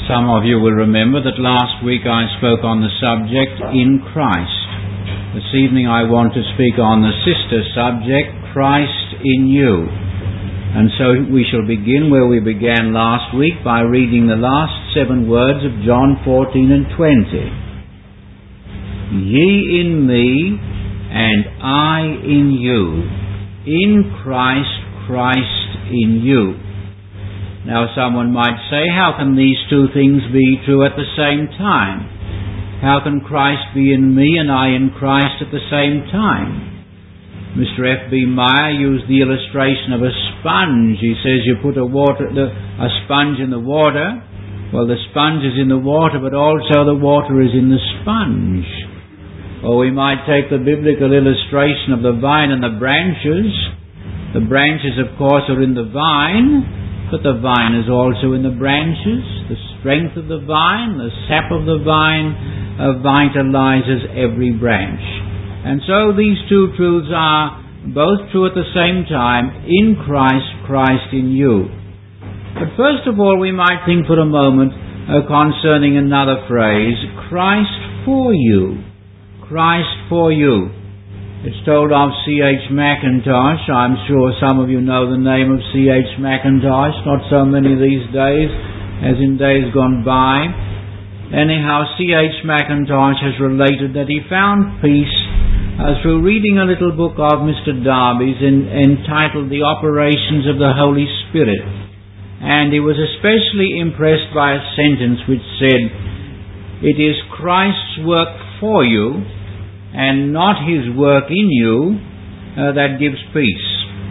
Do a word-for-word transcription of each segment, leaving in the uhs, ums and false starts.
Some of you will remember that last week I spoke on the subject, in Christ. This evening I want to speak on the sister subject, Christ in you. And so we shall begin where we began last week by reading the last seven words of John fourteen and twenty. Ye in me, and I in you. In Christ, Christ in you. Now someone might say, how can these two things be true at the same time? How can Christ be in me and I in Christ at the same time? Mister F B Meyer used the illustration of a sponge. He says you put a, water, a sponge in the water. Well, the sponge is in the water, but also the water is in the sponge. Or we might take the biblical illustration of the vine and the branches. The branches, of course, are in the vine, but the vine is also in the branches. The strength of the vine, the sap of the vine, uh, vitalizes every branch. And so these two truths are both true at the same time, in Christ, Christ in you. But first of all, we might think for a moment uh, concerning another phrase, Christ for you. Christ for you. It's told of C H Mackintosh. I'm sure some of you know the name of C H Mackintosh. Not so many these days as in days gone by. Anyhow, C H Mackintosh has related that he found peace uh, through reading a little book of Mister Darby's in, entitled The Operations of the Holy Spirit. And he was especially impressed by a sentence which said, "It is Christ's work for you, and not His work in you, uh, that gives peace."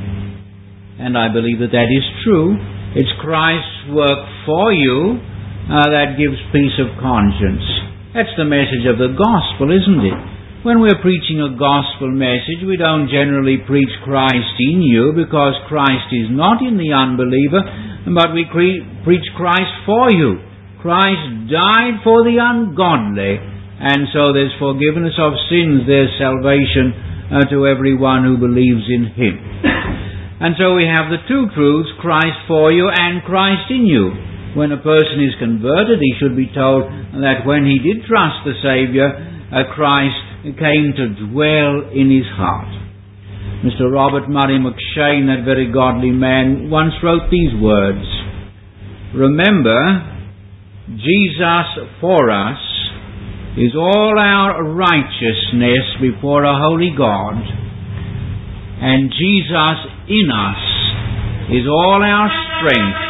And I believe that that is true. It's Christ's work for you uh, that gives peace of conscience. That's the message of the gospel, isn't it? When we're preaching a gospel message, we don't generally preach Christ in you, because Christ is not in the unbeliever, but we cre- preach Christ for you. Christ died for the ungodly. And so there's forgiveness of sins, there's salvation uh, to everyone who believes in Him. And so we have the two truths, Christ for you and Christ in you. When a person is converted, he should be told that when he did trust the Saviour, uh, Christ came to dwell in his heart. Mister Robert Murray McShane, that very godly man, once wrote these words, "Remember, Jesus for us is all our righteousness before a holy God, and Jesus in us is all our strength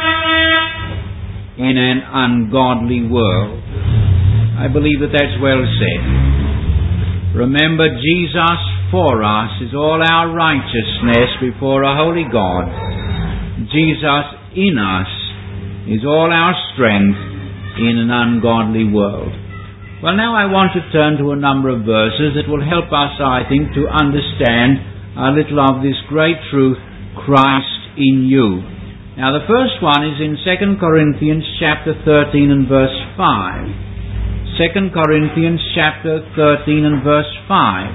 in an ungodly world." I believe that that's well said. Remember, Jesus for us is all our righteousness before a holy God. Jesus in us is all our strength in an ungodly world. Well, now I want to turn to a number of verses that will help us, I think, to understand a little of this great truth, Christ in you. Now, the first one is in Second Corinthians chapter thirteen and verse five. Second Corinthians chapter thirteen and verse five.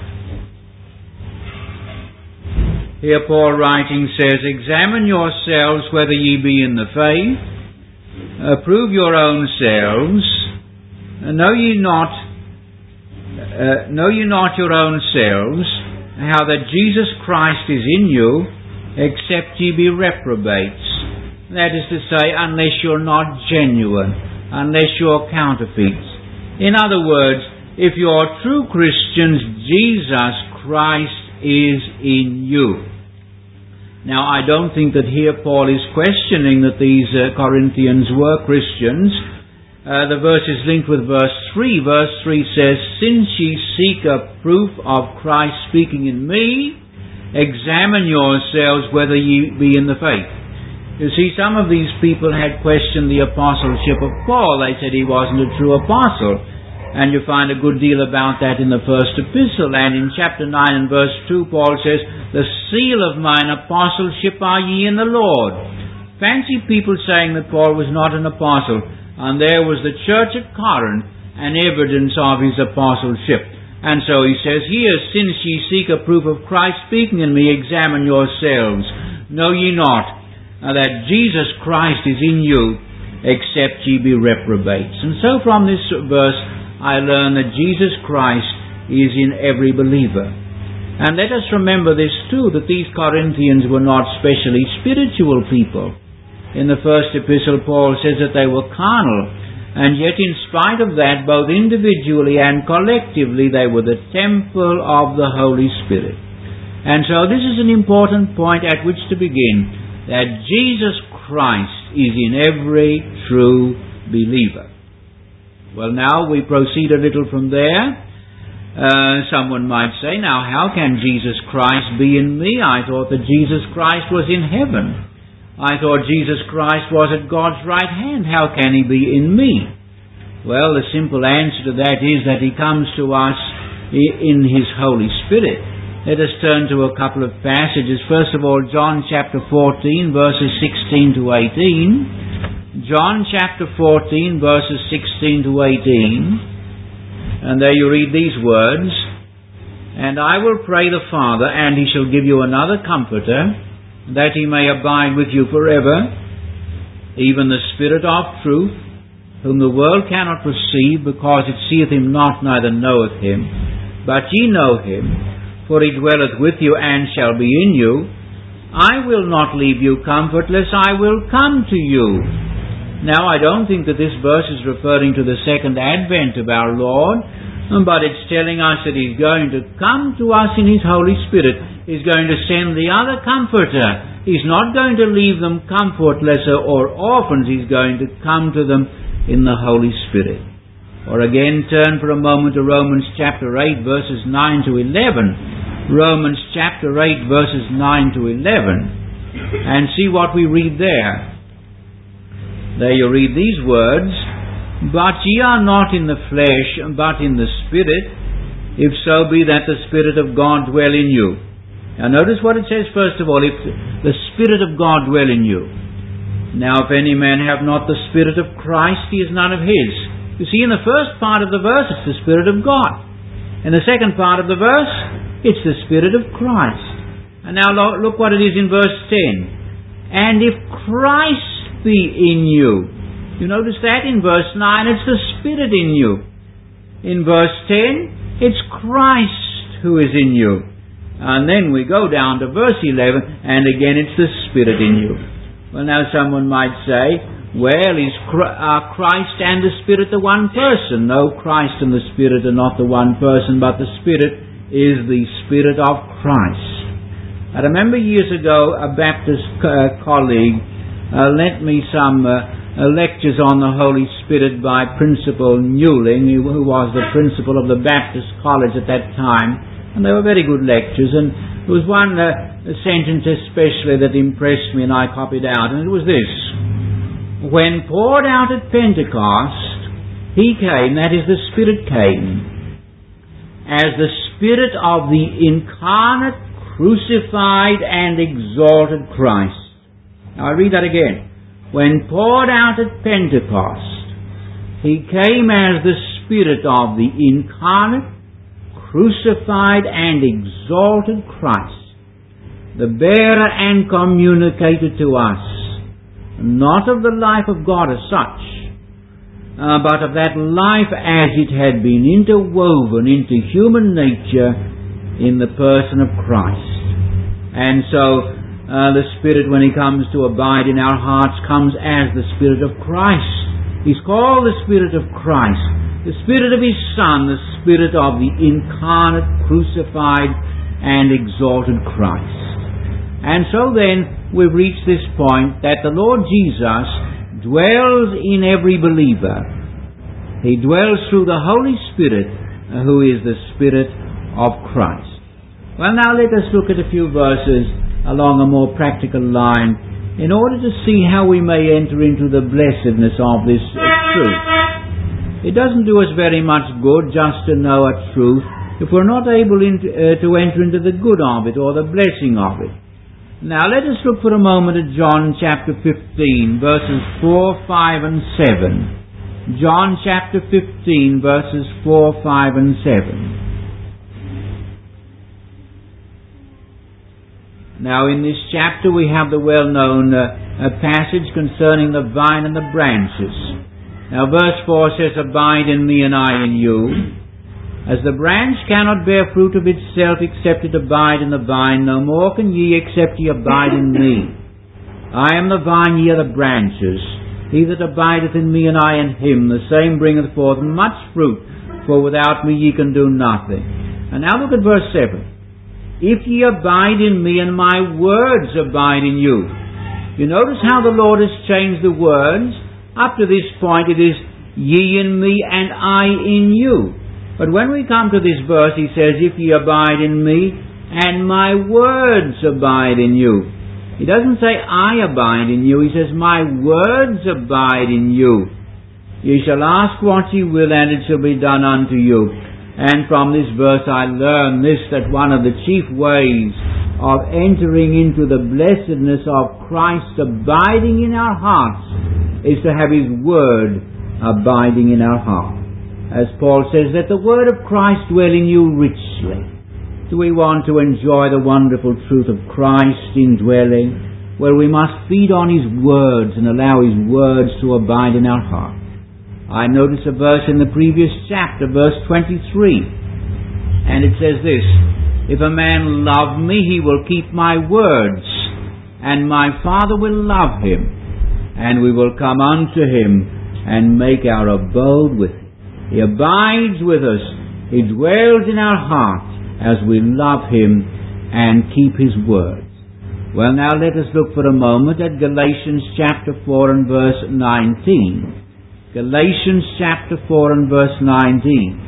Here Paul writing says, "Examine yourselves whether ye be in the faith. Uh, prove your own selves. Know ye not, uh, know ye not your own selves, how that Jesus Christ is in you, except ye be reprobates." That is to say, unless you're not genuine, unless you're counterfeits. In other words, if you're true Christians, Jesus Christ is in you. Now, I don't think that here Paul is questioning that these uh, Corinthians were Christians. Uh, the verse is linked with verse three. Verse three says, "Since ye seek a proof of Christ speaking in me, examine yourselves whether ye be in the faith." You see, some of these people had questioned the apostleship of Paul. They said he wasn't a true apostle. And you find a good deal about that in the first epistle. And in chapter nine and verse two, Paul says, "The seal of mine apostleship are ye in the Lord." Fancy people saying that Paul was not an apostle. And there was the church at Corinth, an evidence of his apostleship. And so he says here, "Since ye seek a proof of Christ speaking in me, examine yourselves. Know ye not uh, that Jesus Christ is in you, except ye be reprobates. And so from this verse I learn that Jesus Christ is in every believer. And let us remember this too, that these Corinthians were not specially spiritual people. In the first epistle, Paul says that they were carnal, and yet in spite of that, both individually and collectively, they were the temple of the Holy Spirit. And so this is an important point at which to begin, that Jesus Christ is in every true believer. Well, now we proceed a little from there. Uh, someone might say, now how can Jesus Christ be in me? I thought that Jesus Christ was in heaven. I thought Jesus Christ was at God's right hand. How can He be in me? Well, the simple answer to that is that He comes to us in His Holy Spirit. Let us turn to a couple of passages. First of all, John chapter fourteen, verses sixteen to eighteen. John chapter fourteen, verses sixteen to eighteen. And there you read these words, "And I will pray the Father, and He shall give you another Comforter, that He may abide with you forever, even the Spirit of truth, whom the world cannot receive, because it seeth Him not, neither knoweth Him. But ye know Him, for He dwelleth with you, and shall be in you. I will not leave you comfortless, I will come to you." Now, I don't think that this verse is referring to the second advent of our Lord, but it's telling us that He's going to come to us in His Holy Spirit. He's going to send the other Comforter. He's not going to leave them comfortless or orphans. He's going to come to them in the Holy Spirit. Or again, turn for a moment to Romans chapter eight, verses nine to eleven. Romans chapter eight, verses nine to eleven. And see what we read there. There you read these words, "But ye are not in the flesh, but in the Spirit, if so be that the Spirit of God dwell in you." Now notice what it says first of all, if the Spirit of God dwell in you. "Now if any man have not the Spirit of Christ, he is none of his." You see, in the first part of the verse, it's the Spirit of God. In the second part of the verse, it's the Spirit of Christ. And now look what it is in verse ten. "And if Christ be in you." You notice that in verse nine, it's the Spirit in you. In verse ten, it's Christ who is in you. And then we go down to verse eleven, and again it's the Spirit in you. Well, now someone might say, well, is Christ and the Spirit the one person? No, Christ and the Spirit are not the one person, but the Spirit is the Spirit of Christ. I remember years ago a Baptist uh, colleague uh, lent me some uh, uh, lectures on the Holy Spirit by Principal Newling, who was the principal of the Baptist College at that time, and they were very good lectures. And there was one uh, sentence especially that impressed me, and I copied out, and it was this: "When poured out at Pentecost, He came," that is, the Spirit came, "as the Spirit of the incarnate, crucified and exalted Christ." Now I read that again. "When poured out at Pentecost, He came as the Spirit of the incarnate, crucified and exalted Christ, the bearer and communicator to us, not of the life of God as such, uh, but of that life as it had been interwoven into human nature in the person of Christ." And so uh, the Spirit, when He comes to abide in our hearts, comes as the Spirit of Christ. He's called the Spirit of Christ, the Spirit of His Son, the Spirit of the incarnate, crucified and exalted Christ. And so then we've reached this point that the Lord Jesus dwells in every believer. He dwells through the Holy Spirit, who is the Spirit of Christ. Well, now let us look at a few verses along a more practical line in order to see how we may enter into the blessedness of this truth. It doesn't do us very much good just to know a truth if we're not able into, uh, to enter into the good of it or the blessing of it. Now let us look for a moment at John chapter fifteen, verses four, five and seven. John chapter fifteen, verses four, five and seven. Now in this chapter we have the well-known uh, a passage concerning the vine and the branches. Now verse four says, "Abide in me and I in you. As the branch cannot bear fruit of itself except it abide in the vine, no more can ye except ye abide in me. I am the vine, ye are the branches. He that abideth in me and I in him, the same bringeth forth much fruit, for without me ye can do nothing." And now look at verse seven. "If ye abide in me and my words abide in you." You notice how the Lord has changed the words. Up to this point it is ye in me and I in you. But when we come to this verse, he says, "If ye abide in me and my words abide in you." He doesn't say I abide in you. He says my words abide in you. "Ye shall ask what ye will, and it shall be done unto you." And from this verse I learn this, that one of the chief ways of entering into the blessedness of Christ abiding in our hearts is to have His Word abiding in our heart. As Paul says, "Let the Word of Christ dwell in you richly." Do we want to enjoy the wonderful truth of Christ indwelling? Well, we must feed on His words and allow His words to abide in our heart. I notice a verse in the previous chapter, verse twenty-three, and it says this, "If a man love me, he will keep my words, and my Father will love him, and we will come unto him and make our abode with him." He abides with us. He dwells in our heart as we love Him and keep His words. Well, now let us look for a moment at Galatians chapter four and verse nineteen. Galatians chapter four and verse nineteen.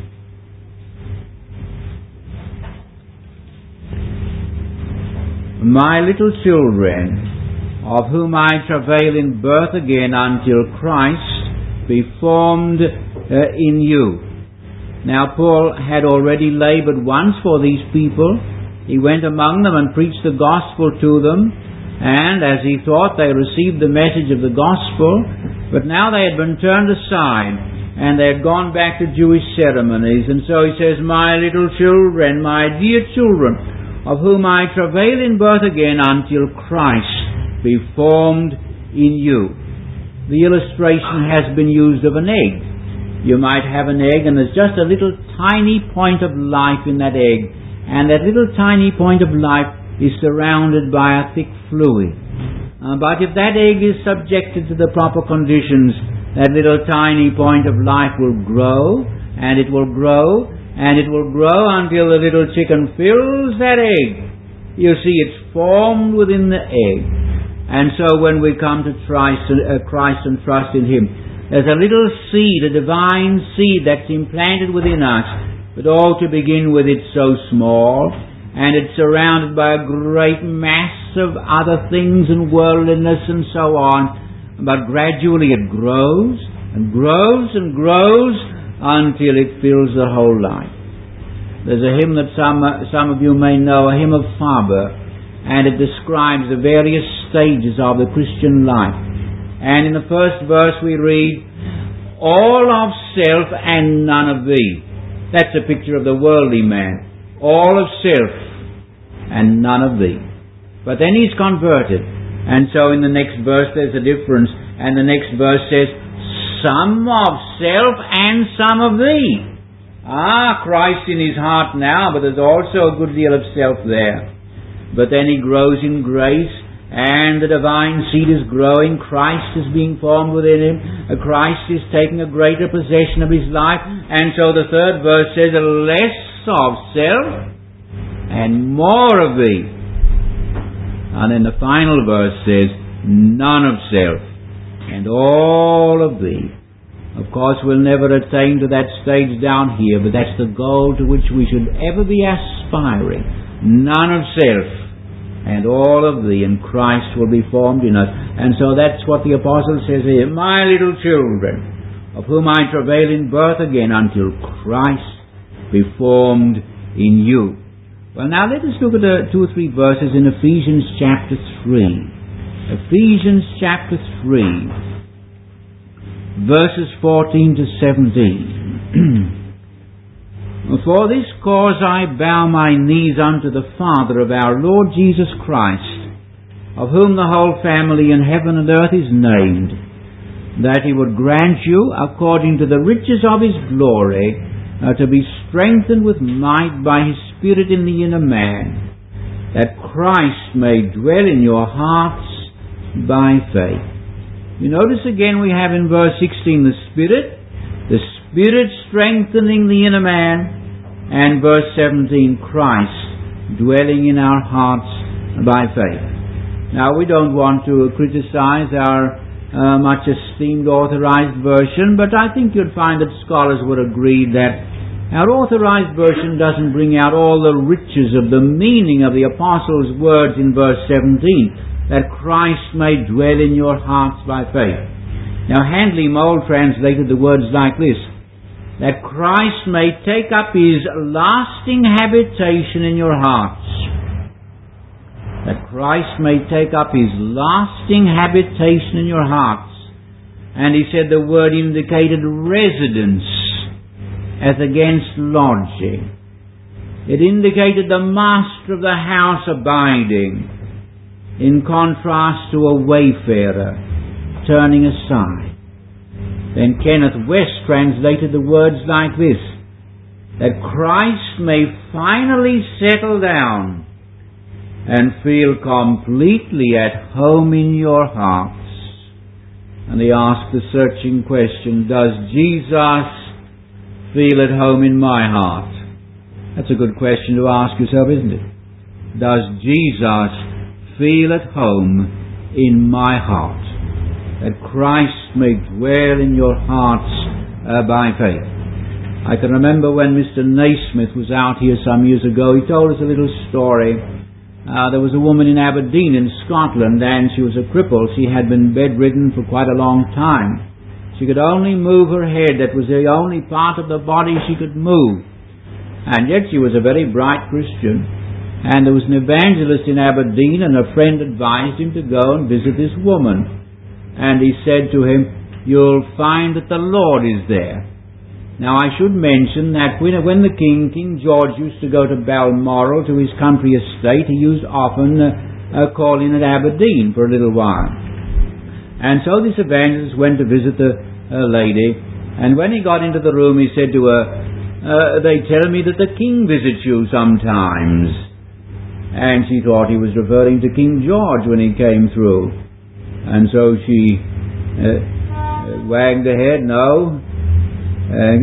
"My little children, of whom I travail in birth again until Christ be formed uh, in you." Now Paul had already labored once for these people. He went among them and preached the gospel to them, and as he thought, they received the message of the gospel, but now they had been turned aside and they had gone back to Jewish ceremonies. And so he says, "My little children, my dear children, of whom I travail in birth again until Christ be formed in you." The illustration has been used of an egg. You might have an egg and there's just a little tiny point of life in that egg, and that little tiny point of life is surrounded by a thick fluid. Uh, but if that egg is subjected to the proper conditions, that little tiny point of life will grow, and it will grow, and it will grow until the little chicken fills that egg. You see, it's formed within the egg. And so when we come to Christ, uh, Christ and trust in Him, there's a little seed, a divine seed that's implanted within us. But all to begin with, it's so small, and it's surrounded by a great mass of other things and worldliness and so on. But gradually it grows and grows and grows until it fills the whole life. There's a hymn that some, uh, some of you may know, a hymn of Faber, and it describes the various stages of the Christian life. And in the first verse we read, "All of self and none of thee." That's a picture of the worldly man. All of self and none of thee. But then he's converted. And so in the next verse there's a difference. And the next verse says, "Some of self and some of thee." Ah, Christ in his heart now, but there's also a good deal of self there. But then he grows in grace, and the divine seed is growing. Christ is being formed within him. Christ is taking a greater possession of his life. And so the third verse says, "Less of self and more of thee." And then the final verse says, "None of self and all of thee." Of course, we'll never attain to that stage down here, but that's the goal to which we should ever be aspiring. None of self and all of thee, and Christ will be formed in us. And so that's what the apostle says here, "My little children, of whom I travail in birth again until Christ be formed in you." Well, now let us look at uh, two or three verses in Ephesians chapter three. Ephesians chapter three, verses fourteen to seventeen. "For this cause I bow my knees unto the Father of our Lord Jesus Christ, of whom the whole family in heaven and earth is named, that he would grant you, according to the riches of his glory, uh, to be strengthened with might by his Spirit in the inner man, that Christ may dwell in your hearts by faith. You notice again we have in verse sixteen the Spirit, the Spirit strengthening the inner man, and verse seventeen, Christ dwelling in our hearts by faith. Now we don't want to criticize our uh, much esteemed authorized version, but I think you'd find that scholars would agree that our authorized version doesn't bring out all the riches of the meaning of the Apostle's words in verse seventeen, that Christ may dwell in your hearts by faith. Now Handley Mould translated the words like this, that Christ may take up his lasting habitation in your hearts. That Christ may take up his lasting habitation in your hearts. And he said the word indicated residence as against lodging. It indicated the master of the house abiding, in contrast to a wayfarer turning aside. Then Kenneth West translated the words like this, that Christ may finally settle down and feel completely at home in your hearts. And he asked the searching question, does Jesus feel at home in my heart? That's a good question to ask yourself, isn't it? Does Jesus feel at home in my heart? That Christ may dwell in your hearts uh, by faith. I can remember when Mister Naismith was out here some years ago, he told us a little story. Uh, there was a woman in Aberdeen in Scotland, and she was a cripple. She had been bedridden for quite a long time. She could only move her head. That was the only part of the body she could move. And yet she was a very bright Christian. And there was an evangelist in Aberdeen, and a friend advised him to go and visit this woman. And he said to him, you'll find that the Lord is there. Now I should mention that when, when the King, King George, used to go to Balmoral, to his country estate, he used often uh, uh, call in at Aberdeen for a little while. And so this evangelist went to visit the uh, lady, and when he got into the room he said to her, uh, they tell me that the King visits you sometimes. And she thought he was referring to King George when he came through. And so she uh, wagged her head, no. Uh,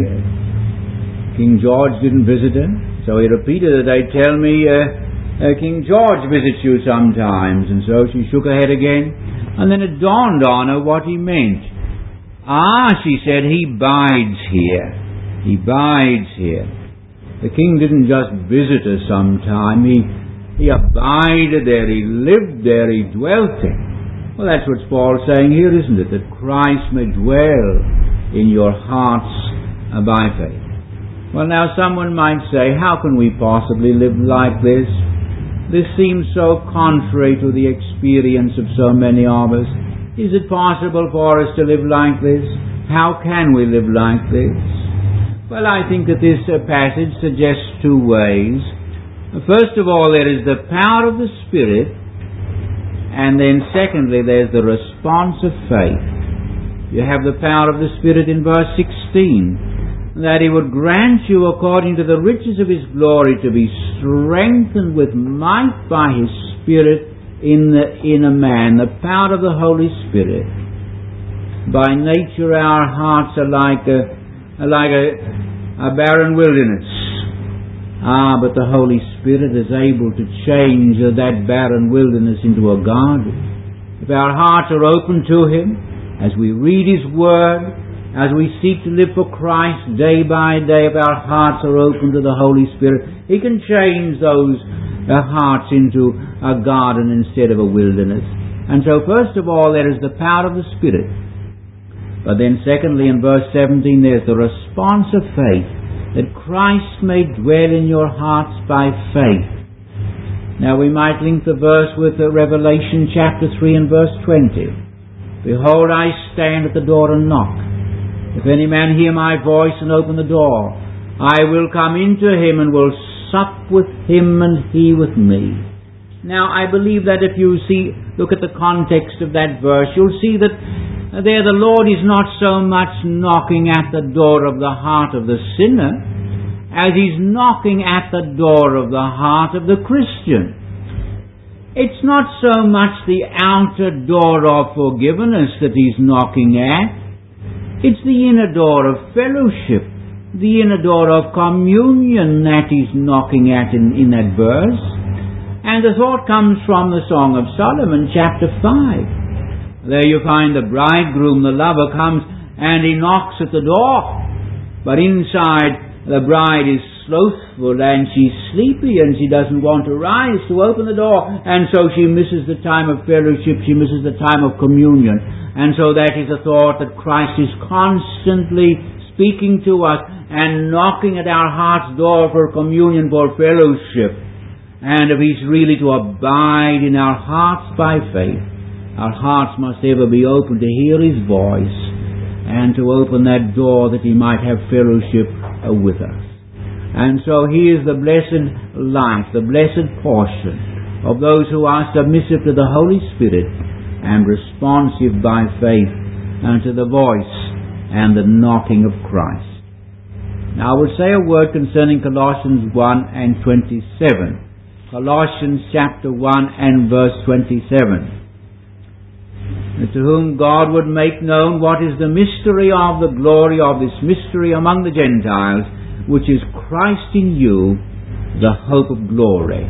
King George didn't visit him. So he repeated that they tell me uh, uh, King George visits you sometimes. And so she shook her head again. And then it dawned on her what he meant. Ah, she said, he bides here. He bides here. The King didn't just visit us sometime. He, he abided there. He lived there. He dwelt there. Well, that's what Paul's saying here, isn't it? That Christ may dwell in your hearts by faith. Well, now someone might say, how can we possibly live like this? This seems so contrary to the experience of so many of us. Is it possible for us to live like this? How can we live like this? Well, I think that this uh, passage suggests two ways. First of all, there is the power of the Spirit, and then secondly, there's the response of faith. You have the power of the Spirit in verse sixteen, that He would grant you according to the riches of His glory to be strengthened with might by His Spirit in the inner man, the power of the Holy Spirit. By nature our hearts are like a, are like a, a barren wilderness. Ah, but the Holy Spirit is able to change that barren wilderness into a garden. If our hearts are open to Him, as we read His Word, as we seek to live for Christ day by day, if our hearts are open to the Holy Spirit, He can change those uh, hearts into a garden instead of a wilderness. And so first of all, there is the power of the Spirit. But then secondly, in verse seventeen, there's the response of faith, that Christ may dwell in your hearts by faith. Now we might link the verse with uh, Revelation chapter three and verse twenty. Behold, I stand at the door and knock. If any man hear my voice and open the door, I will come into him and will sup with him and he with me. Now, I believe that if you see, look at the context of that verse, you'll see that there the Lord is not so much knocking at the door of the heart of the sinner as He's knocking at the door of the heart of the Christian. It's not so much the outer door of forgiveness that He's knocking at. It's the inner door of fellowship, the inner door of communion that He's knocking at in, in that verse. And the thought comes from the Song of Solomon, chapter five. There you find the bridegroom, the lover, comes and he knocks at the door. But inside, the bride is slothful and she's sleepy and she doesn't want to rise to open the door. And so she misses the time of fellowship, she misses the time of communion. And so that is a thought that Christ is constantly speaking to us and knocking at our heart's door for communion, for fellowship. And if He's really to abide in our hearts by faith, our hearts must ever be open to hear His voice and to open that door that He might have fellowship with us. And so He is the blessed life, the blessed portion of those who are submissive to the Holy Spirit and responsive by faith unto the voice and the knocking of Christ. Now I will say a word concerning Colossians one and twenty-seven. Colossians chapter one and verse twenty-seven. To whom God would make known what is the mystery of the glory of this mystery among the Gentiles, which is Christ in you, the hope of glory.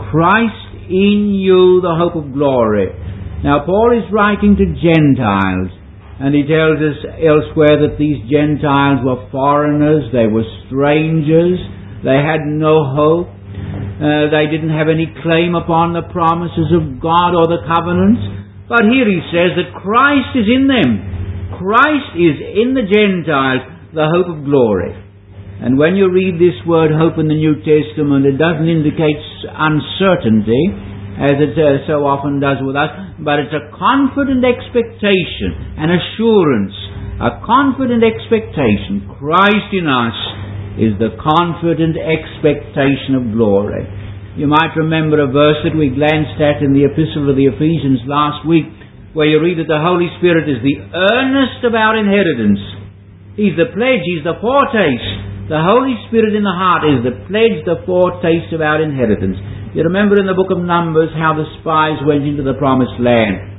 Christ in you, the hope of glory. Now Paul is writing to Gentiles, and he tells us elsewhere that these Gentiles were foreigners, they were strangers, they had no hope. Uh, they didn't have any claim upon the promises of God or the covenants. But here he says that Christ is in them. Christ is in the Gentiles, the hope of glory. And when you read this word hope in the New Testament, it doesn't indicate uncertainty, as it uh, so often does with us, but it's a confident expectation, an assurance, a confident expectation. Christ in us is the confident expectation of glory. You might remember a verse that we glanced at in the Epistle of the Ephesians last week, where you read that the Holy Spirit is the earnest of our inheritance. He's the pledge, He's the foretaste. The Holy Spirit in the heart is the pledge, the foretaste of our inheritance. You remember in the book of Numbers how the spies went into the promised land.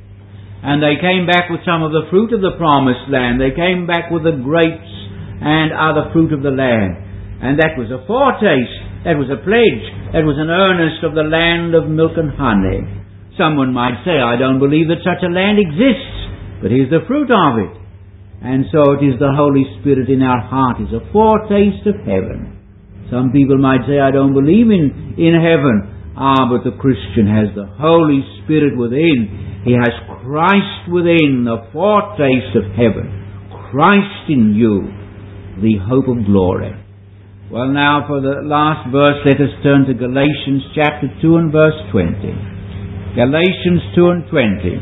And they came back with some of the fruit of the promised land. They came back with the grapes and other fruit of the land. And that was a foretaste. That was a pledge. That was an earnest of the land of milk and honey. Someone might say, I don't believe that such a land exists. But here's the fruit of it. And so it is the Holy Spirit in our heart is a foretaste of heaven. Some people might say, I don't believe in, in heaven. Ah, but the Christian has the Holy Spirit within. He has Christ within, the foretaste of heaven. Christ in you, the hope of glory. Well, now for the last verse, let us turn to Galatians chapter two and verse twenty. Galatians two and twenty.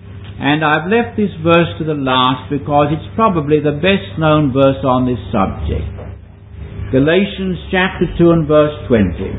And I've left this verse to the last because it's probably the best known verse on this subject. Galatians chapter two and verse twenty.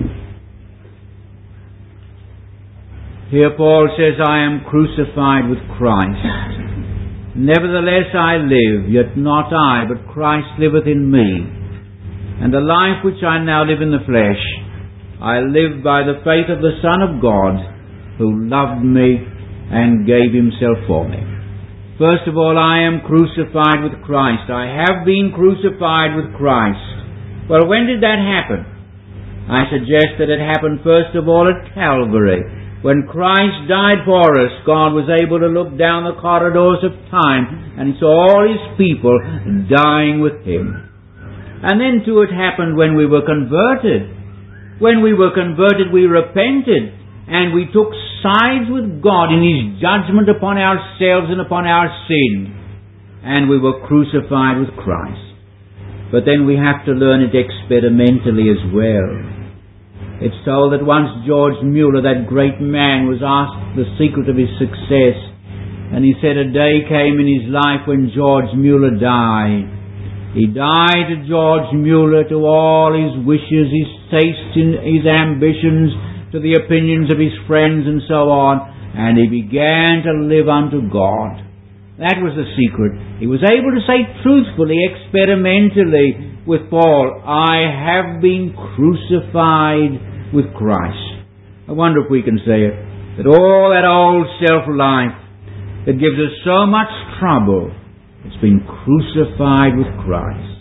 Here Paul says, I am crucified with Christ. Nevertheless I live, yet not I, but Christ liveth in me. And the life which I now live in the flesh, I live by the faith of the Son of God, who loved me and gave Himself for me. First of all, I am crucified with Christ. I have been crucified with Christ. Well, when did that happen? I suggest that it happened first of all at Calvary. When Christ died for us, God was able to look down the corridors of time and saw all His people dying with Him. And then too it happened when we were converted. When we were converted, we repented and we took sides with God in His judgment upon ourselves and upon our sin. And we were crucified with Christ. But then we have to learn it experimentally as well. It's told that once George Mueller, that great man, was asked the secret of his success. And he said a day came in his life when George Mueller died. He died to George Mueller, to all his wishes, his tastes, his ambitions, to the opinions of his friends and so on, and he began to live unto God. That was the secret. He was able to say truthfully, experimentally with Paul, I have been crucified with Christ. I wonder if we can say it, that all that old self-life that gives us so much trouble, it's been crucified with Christ.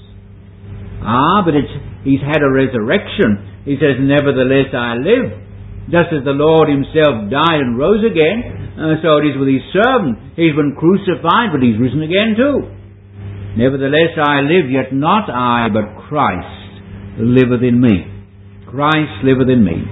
Ah, but it's, he's had a resurrection. He says, nevertheless I live. Just as the Lord himself died and rose again, uh, so it is with his servant. He's been crucified, but he's risen again too. Nevertheless I live, yet not I, but Christ liveth in me. Christ liveth in me.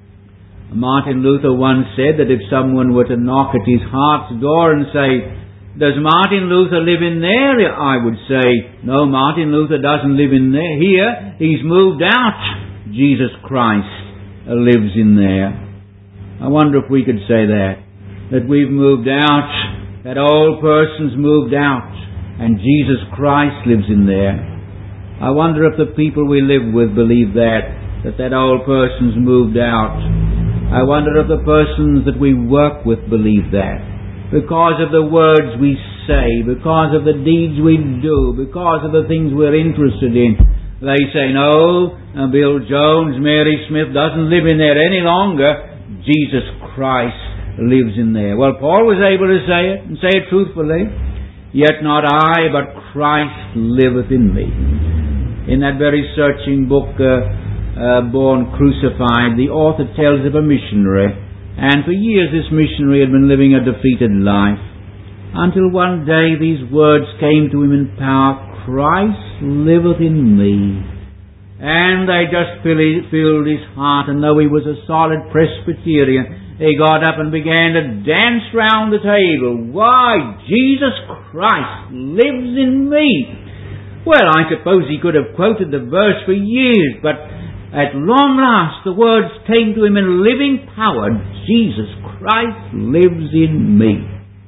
Martin Luther once said that if someone were to knock at his heart's door and say, does Martin Luther live in there? I would say, no, Martin Luther doesn't live in there. Here, he's moved out. Jesus Christ lives in there. I wonder if we could say that, that we've moved out, that old person's moved out, and Jesus Christ lives in there. I wonder if the people we live with believe that, that that old person's moved out. I wonder if the persons that we work with believe that. Because of the words we say, because of the deeds we do, because of the things we're interested in, they say, no, Bill Jones, Mary Smith doesn't live in there any longer. Jesus Christ lives in there. Well, Paul was able to say it, and say it truthfully. Yet not I, but Christ liveth in me. In that very searching book, uh, uh, Born Crucified, the author tells of a missionary. And for years this missionary had been living a defeated life. Until one day these words came to him in power, Christ liveth in me. And they just filled his heart, and though he was a solid Presbyterian, he got up and began to dance round the table. Why, Jesus Christ lives in me. Well, I suppose he could have quoted the verse for years, but at long last the words came to him in living power. Jesus Christ lives in me.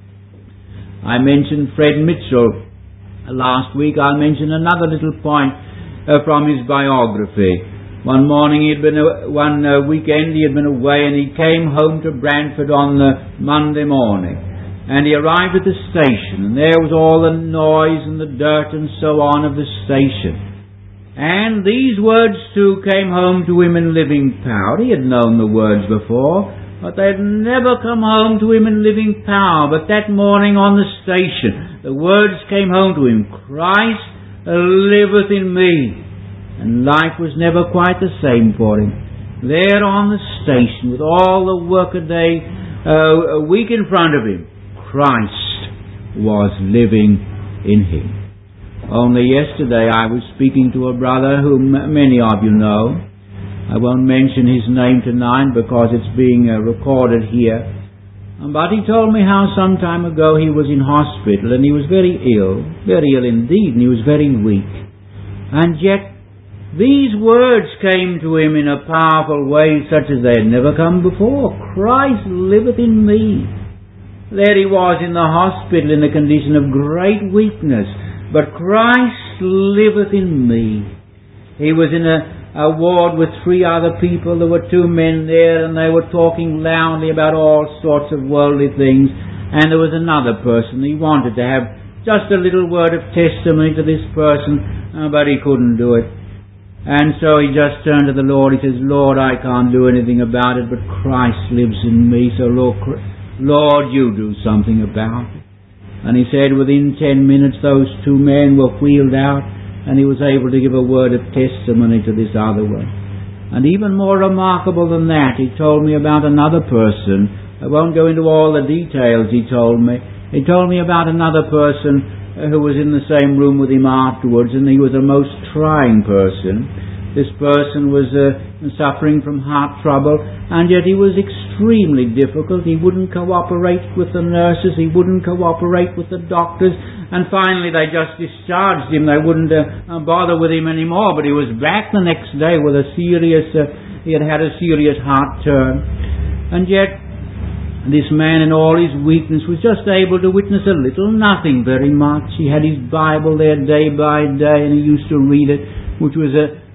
I mentioned Fred Mitchell last week. I'll mention another little point uh, from his biography. One morning he had been, uh, one uh, weekend he had been away, and he came home to Brantford on the Monday morning. And he arrived at the station, and there was all the noise and the dirt and so on of the station. And these words too came home to him in living power. He had known the words before, but they had never come home to him in living power. But that morning on the station, the words came home to him, Christ liveth in me. And life was never quite the same for him. There on the station, with all the workaday uh, a week in front of him, Christ was living in him. Only yesterday I was speaking to a brother whom many of you know. I won't mention his name tonight because it's being uh, recorded here. But he told me how some time ago he was in hospital, and he was very ill, very ill indeed, and he was very weak. And yet these words came to him in a powerful way such as they had never come before. Christ liveth in me. There he was in the hospital in a condition of great weakness, but Christ liveth in me. He was in a a ward with three other people. There were two men there, and they were talking loudly about all sorts of worldly things. And there was another person. He wanted to have just a little word of testimony to this person, uh, but he couldn't do it. And so he just turned to the Lord. He says, Lord, I can't do anything about it, but Christ lives in me. So Lord, Lord, you do something about it. And he said within ten minutes those two men were wheeled out, and he was able to give a word of testimony to this other one. And even more remarkable than that, he told me about another person. I won't go into all the details he told me. He told me about another person who was in the same room with him afterwards, and he was a most trying person. This person was uh, suffering from heart trouble, and yet he was extremely difficult. He wouldn't cooperate with the nurses, he wouldn't cooperate with the doctors, and finally they just discharged him. They wouldn't uh, bother with him anymore, but he was back the next day with a serious, uh, he had had a serious heart turn. And yet this man in all his weakness was just able to witness a little, nothing very much. He had his Bible there day by day, and he used to read it, which was a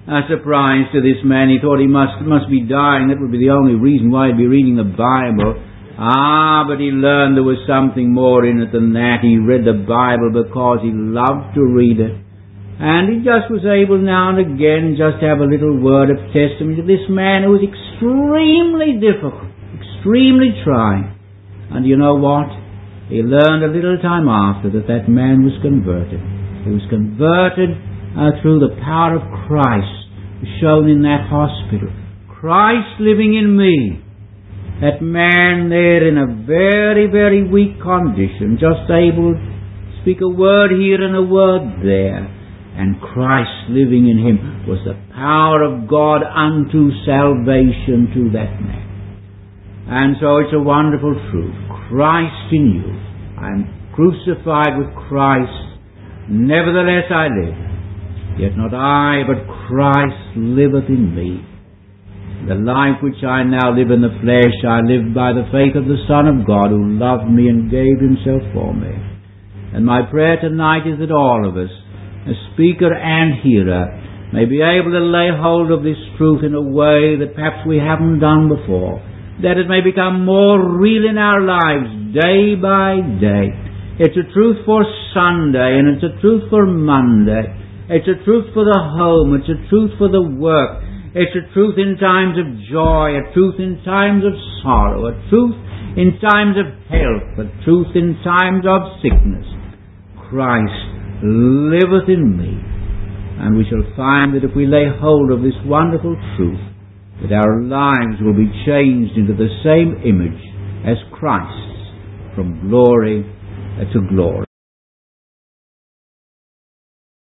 a surprise to this man. He thought he must must be dying. That would be the only reason why he'd be reading the Bible. Ah, but he learned there was something more in it than that. He read the Bible because he loved to read it. And he just was able now and again just to have a little word of testimony to this man who was extremely difficult, extremely trying. And you know what? He learned a little time after that that man was converted. He was converted uh, through the power of Christ shown in that hospital. Christ living in me. That man there in a very, very weak condition, just able to speak a word here and a word there. And Christ living in him was the power of God unto salvation to that man. And so it's a wonderful truth. Christ in you. I am crucified with Christ. Nevertheless I live. Yet not I, but Christ liveth in me. The life which I now live in the flesh, I live by the faith of the Son of God, who loved me and gave himself for me. And my prayer tonight is that all of us, a speaker and hearer, may be able to lay hold of this truth in a way that perhaps we haven't done before, that it may become more real in our lives day by day. It's a truth for Sunday, and it's a truth for Monday. It's a truth for the home. It's a truth for the work. It's a truth in times of joy, a truth in times of sorrow, a truth in times of health, a truth in times of sickness. Christ liveth in me. And we shall find that if we lay hold of this wonderful truth, that our lives will be changed into the same image as Christ's, from glory to glory.